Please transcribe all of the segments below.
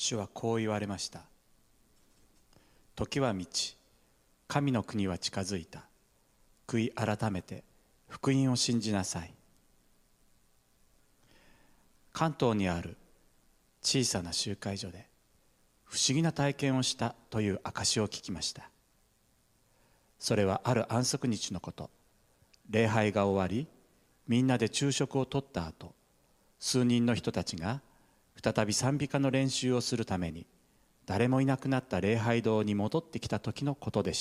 主はこう言われました。時は満ち、神の国は近づいた。悔い改めて福音を信じなさい。関東にある小さな集会所で不思議な体験をしたという証を聞きました。それはある安息日のこと。礼拝が終わり、みんなで昼食をとった後、数人の人たちが再び賛美歌の練習をするために誰もいなくなった礼拝堂に戻ってきた時のことでした。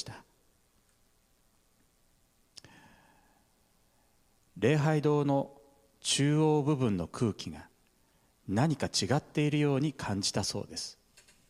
礼拝堂の中央部分の空気が何か違っているように感じたそうです。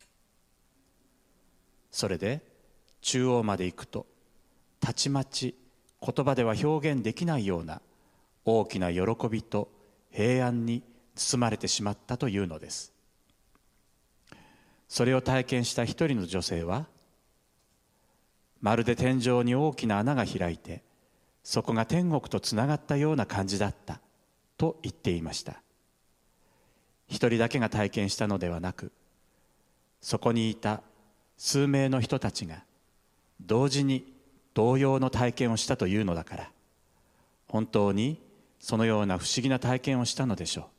それで中央まで行くと、たちまち言葉では表現できないような大きな喜びと平安に包まれてしまったというのです。それを体験した一人の女性は、まるで天井に大きな穴が開いて、そこが天国とつながったような感じだったと言っていました。一人だけが体験したのではなく、そこにいた数名の人たちが同時に同様の体験をしたというのだから、本当にそのような不思議な体験をしたのでしょう。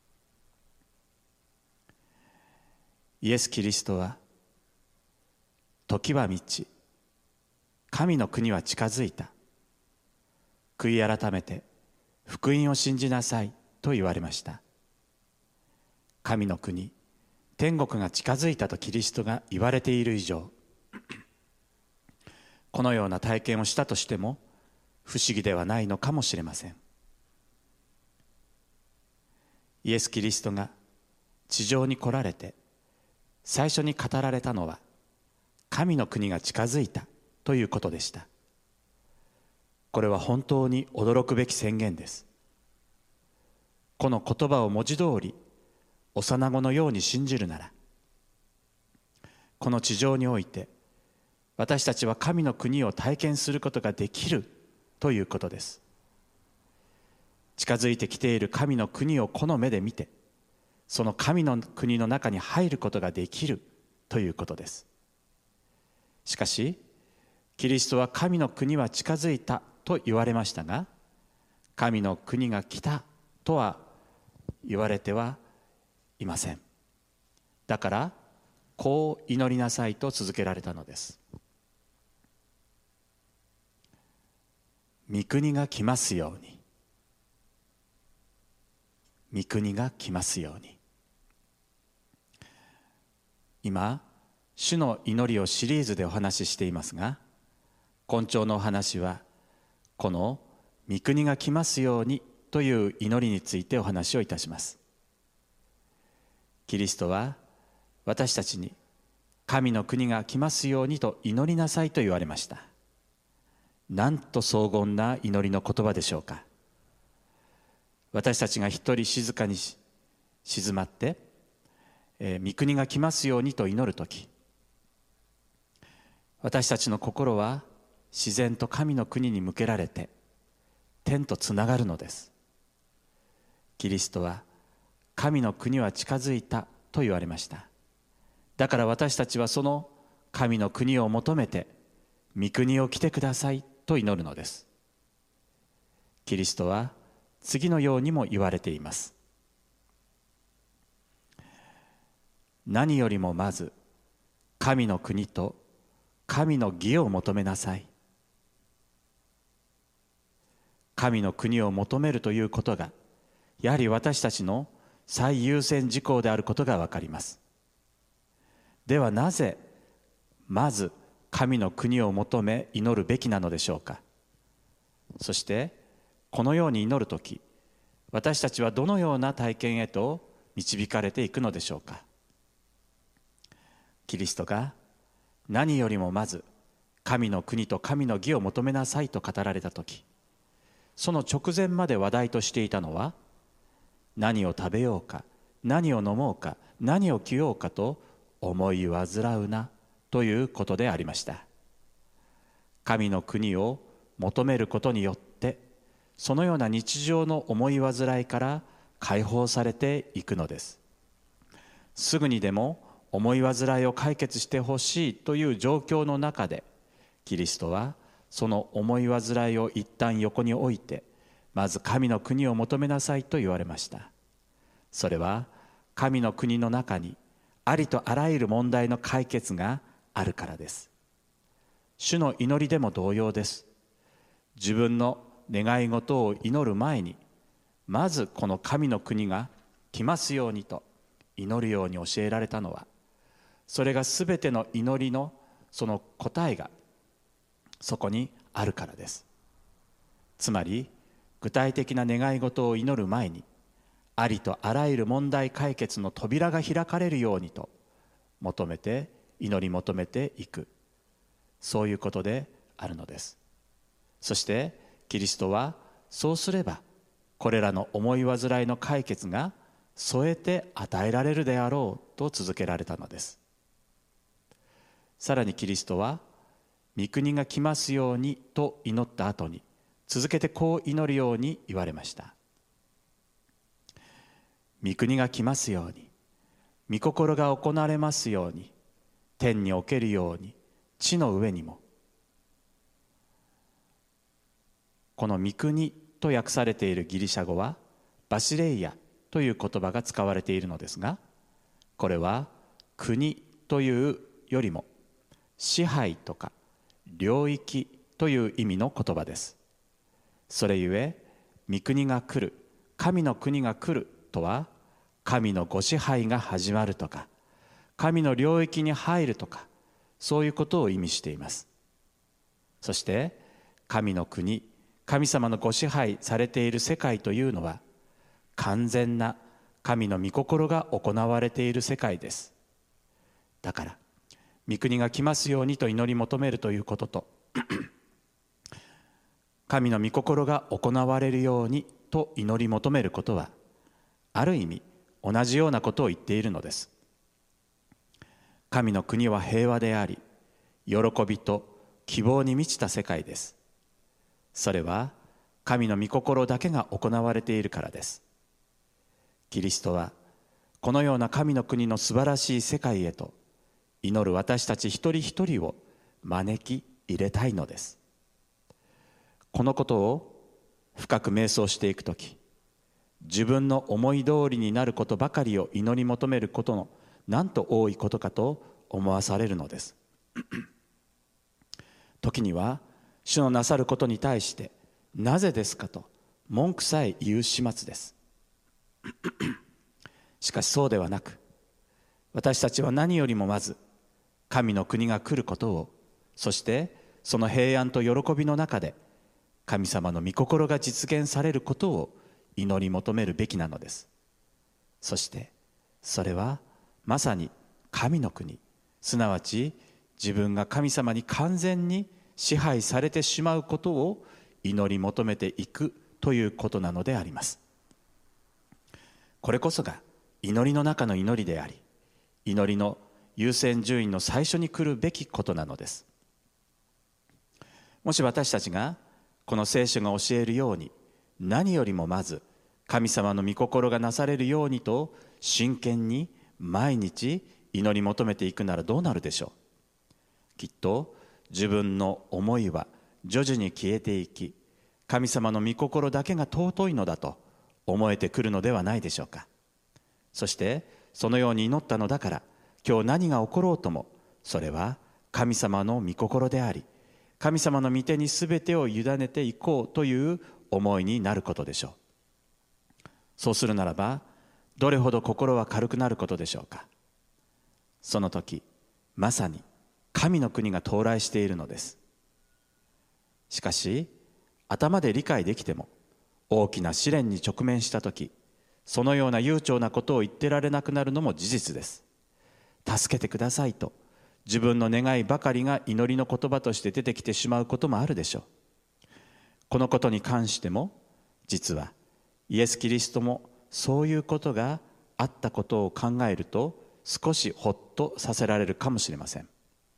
イエス・キリストは、時は満ち、神の国は近づいた。悔い改めて福音を信じなさいと言われました。神の国、天国が近づいたとキリストが言われている以上、このような体験をしたとしても不思議ではないのかもしれません。イエス・キリストが地上に来られて最初に語られたのは、神の国が近づいたということでした。これは本当に驚くべき宣言です。この言葉を文字通り幼子のように信じるなら、この地上において私たちは神の国を体験することができるということです。近づいてきている神の国をこの目で見て、その神の国の中に入ることができるということです。しかし、キリストは神の国は近づいたと言われましたが、神の国が来たとは言われてはいません。だから、こう祈りなさいと続けられたのです。御国が来ますように。御国が来ますように。今、主の祈りをシリーズでお話ししていますが、今朝のお話は、この御国が来ますようにという祈りについてお話をいたします。キリストは私たちに神の国が来ますようにと祈りなさいと言われました。なんと荘厳な祈りの言葉でしょうか。私たちが一人静かに静まって、御国が来ますようにと祈るとき、私たちの心は自然と神の国に向けられて天とつながるのです。キリストは神の国は近づいたと言われました。だから私たちはその神の国を求めて、御国を来てくださいと祈るのです。キリストは次のようにも言われています。何よりもまず神の国と神の義を求めなさい。神の国を求めるということが、やはり私たちの最優先事項であることがわかります。ではなぜまず神の国を求め祈るべきなのでしょうか。そしてこのように祈るとき、私たちはどのような体験へと導かれていくのでしょうか。キリストが何よりもまず神の国と神の義を求めなさいと語られたとき、その直前まで話題としていたのは、何を食べようか、何を飲もうか、何を着ようかと思い煩うなということでありました。神の国を求めることによって、そのような日常の思い煩いから解放されていくのです。すぐにでも思い煩いを解決してほしいという状況の中で、キリストはその思い煩いを一旦横に置いて、まず神の国を求めなさいと言われました。それは神の国の中にありとあらゆる問題の解決があるからです。主の祈りでも同様です。自分の願い事を祈る前に、まずこの神の国が来ますようにと祈るように教えられたのは、それがすべての祈りのその答えがそこにあるからです。つまり具体的な願い事を祈る前に、ありとあらゆる問題解決の扉が開かれるようにと祈り求めていく、そういうことであるのです。そしてキリストはそうすれば、これらの思い煩いの解決が添えて与えられるであろうと続けられたのです。さらにキリストは、御国が来ますようにと祈った後に、続けてこう祈るように言われました。御国が来ますように、御心が行われますように、天におけるように地の上にも。この御国と訳されているギリシャ語はバシレイヤという言葉が使われているのですが、これは国というよりも支配とか領域という意味の言葉です。それゆえ、御国が来る、神の国が来るとは、神のご支配が始まるとか、神の領域に入るとか、そういうことを意味しています。そして神の国、神様のご支配されている世界というのは、完全な神の御心が行われている世界です。だから御国が来ますようにと祈り求めるということと神の御心が行われるようにと祈り求めることは、ある意味同じようなことを言っているのです。神の国は平和であり、喜びと希望に満ちた世界です。それは神の御心だけが行われているからです。キリストはこのような神の国の素晴らしい世界へと祈る私たち一人一人を招き入れたいのです。このことを深く瞑想していくとき、自分の思い通りになることばかりを祈り求めることのなんと多いことかと思わされるのです。時には主のなさることに対してなぜですかと文句さえ言う始末です。しかしそうではなく、私たちは何よりもまず神の国が来ることを、そしてその平安と喜びの中で神様の御心が実現されることを祈り求めるべきなのです。そしてそれはまさに神の国、すなわち自分が神様に完全に支配されてしまうことを祈り求めていくということなのであります。これこそが祈りの中の祈りであり、祈りの優先順位の最初に来るべきことなのです。もし私たちがこの聖書が教えるように、何よりもまず神様の御心がなされるようにと真剣に毎日祈り求めていくならどうなるでしょう。きっと自分の思いは徐々に消えていき、神様の御心だけが尊いのだと思えてくるのではないでしょうか。そしてそのように祈ったのだから、今日何が起ころうともそれは神様の御心であり、神様の御手にすべてを委ねていこうという思いになることでしょう。そうするならば、どれほど心は軽くなることでしょうか。その時まさに神の国が到来しているのです。しかし頭で理解できても、大きな試練に直面した時、そのような悠長なことを言ってられなくなるのも事実です。助けてくださいと自分の願いばかりが祈りの言葉として出てきてしまうこともあるでしょう。このことに関しても、実はイエス・キリストもそういうことがあったことを考えると、少しほっとさせられるかもしれません。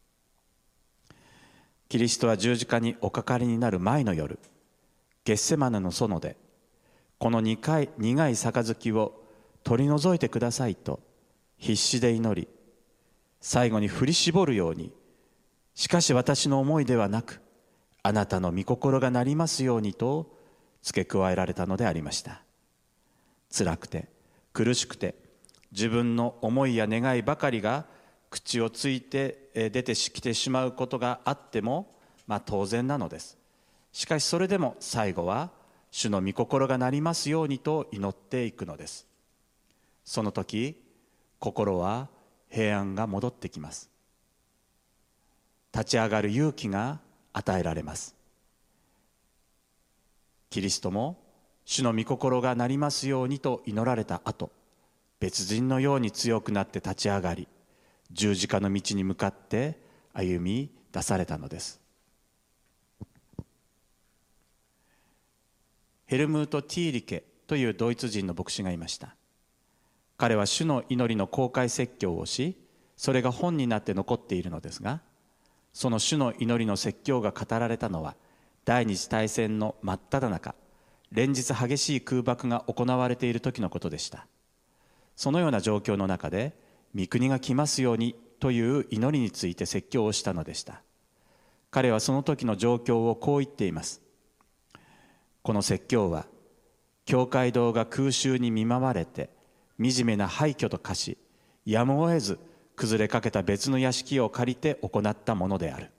キリストは十字架におかかりになる前の夜、ゲッセマネの園で、この苦い杯を取り除いてくださいと必死で祈り、 最後に振り絞るように、しかし私の思いではなく、あなたの御心がなりますようにと付け加えられたのでありました。辛くて苦しくて、自分の思いや願いばかりが口をついて出てきてしまうことがあっても、当然なのです。しかしそれでも最後は主の御心がなりますようにと祈っていくのです。その時、心は平安が戻ってきます。立ち上がる勇気が与えられます。キリストも主の御心がなりますようにと祈られた後、別人のように強くなって立ち上がり、十字架の道に向かって歩み出されたのです。ヘルムート・ティーリケというドイツ人の牧師がいました。彼は主の祈りの公開説教をし、それが本になって残っているのですが、その主の祈りの説教が語られたのは、第二次大戦の真っ只中、連日激しい空爆が行われている時のことでした。そのような状況の中で、御国が来ますようにという祈りについて説教をしたのでした。彼はその時の状況をこう言っています。この説教は、教会堂が空襲に見舞われて、惨めな廃墟と化し、やむを得ず崩れかけた別の屋敷を借りて行ったものである。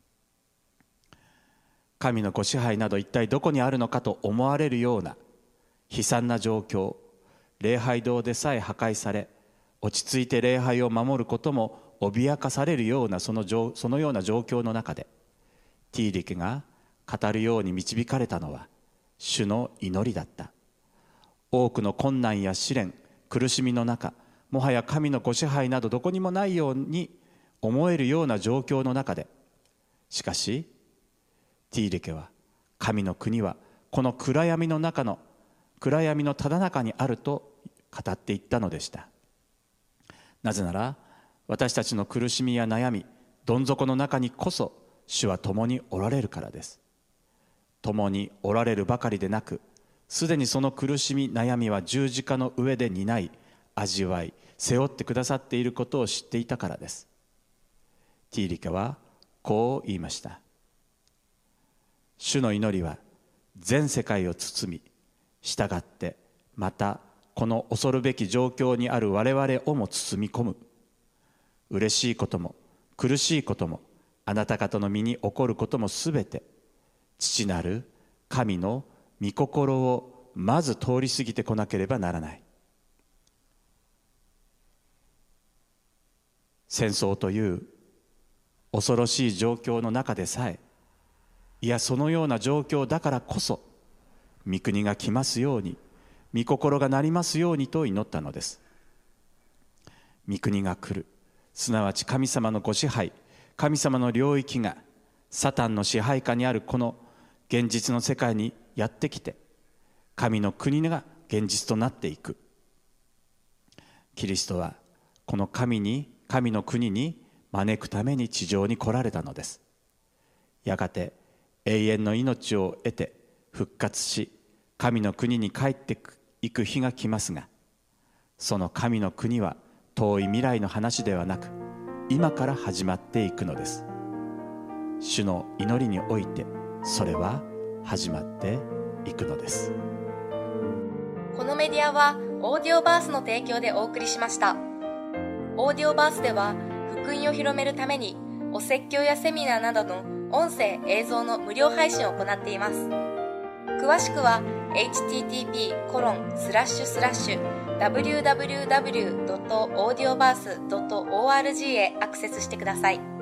神のご支配など一体どこにあるのかと思われるような悲惨な状況、礼拝堂でさえ破壊され、落ち着いて礼拝を守ることも脅かされるようなそのような状況の中で、ティーリケが語るように導かれたのは主の祈りだった。多くの困難や試練、苦しみの中、もはや神のご支配などどこにもないように思えるような状況の中で、しかしティーリケは、神の国はこの暗闇のただ中にあると語っていったのでした。なぜなら、私たちの苦しみや悩み、どん底の中にこそ主は共におられるからです。共におられるばかりでなく、すでにその苦しみ悩みは十字架の上で担い、味わい、背負ってくださっていることを知っていたからです。ティーリケはこう言いました。主の祈りは全世界を包み、従ってまたこの恐るべき状況にある我々をも包み込む。嬉しいことも苦しいことも、あなた方の身に起こることもすべて、父なる神の御心をまず通り過ぎてこなければならない。戦争という恐ろしい状況の中でさえ、いやそのような状況だからこそ、御国が来ますように、御心がなりますようにと祈ったのです。御国が来る、すなわち神様のご支配、神様の領域がサタンの支配下にあるこの現実の世界にやってきて、神の国が現実となっていく。キリストはこの神の国に招くために地上に来られたのです。やがて永遠の命を得て復活し、神の国に帰っていく日が来ますが、その神の国は遠い未来の話ではなく、今から始まっていくのです。主の祈りにおいてそれは始まっていくのです。 このメディアはオーディオバースの提供でお送りしました。オーディオバースでは福音を広めるためにお説教やセミナーなどの音声映像の無料配信を行っています。詳しくは http://www.audioverse.org へアクセスしてください。